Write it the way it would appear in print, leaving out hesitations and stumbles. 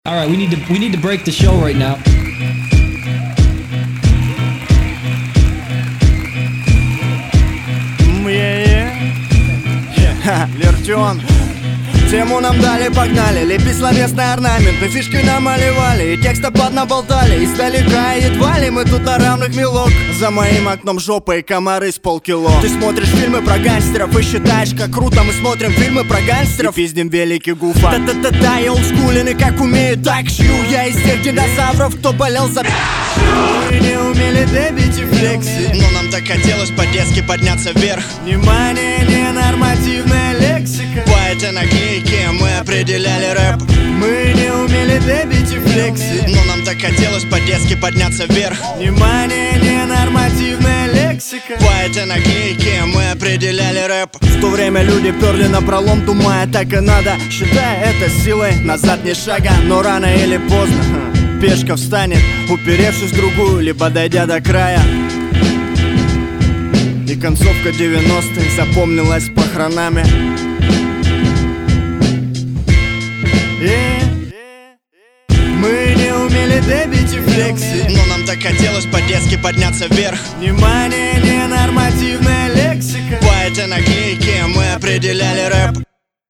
All right, we need to break the show right now. Лертион. Тему нам дали, погнали, лепить словесный орнамент. Мы фишки намалевали и текста поднаболтали. Издалека едва ли мы тут на равных мелок. За моим окном жопа и комары с полкило. Ты смотришь фильмы про гангстеров и считаешь, как круто. Мы смотрим фильмы про гангстеров и пиздим великий гуфа. Та-та-та-та, я олдскулен и как умею, так шью. Я из тех динозавров, кто болел за мы не умели дебить и флекси, но нам так хотелось по-детски подняться вверх. Внимание, ненормативная лексика. По этой наклейке мы определяли рэп. Мы не умели дебить и флекси, но нам так хотелось по-детски подняться вверх. Внимание, ненормативная лексика. По этой наклейке мы определяли рэп. В то время люди перли напролом, думая, так и надо, считая это силой, назад ни шага. Но рано или поздно пешка встанет, уперевшись в другую, либо дойдя до края. И концовка 90-х запомнилась похоронами. Мы не умели дебить и флекси, но нам так хотелось по-детски подняться вверх. Внимание, ненормативная лексика. По этой наклейке мы определяли рэп.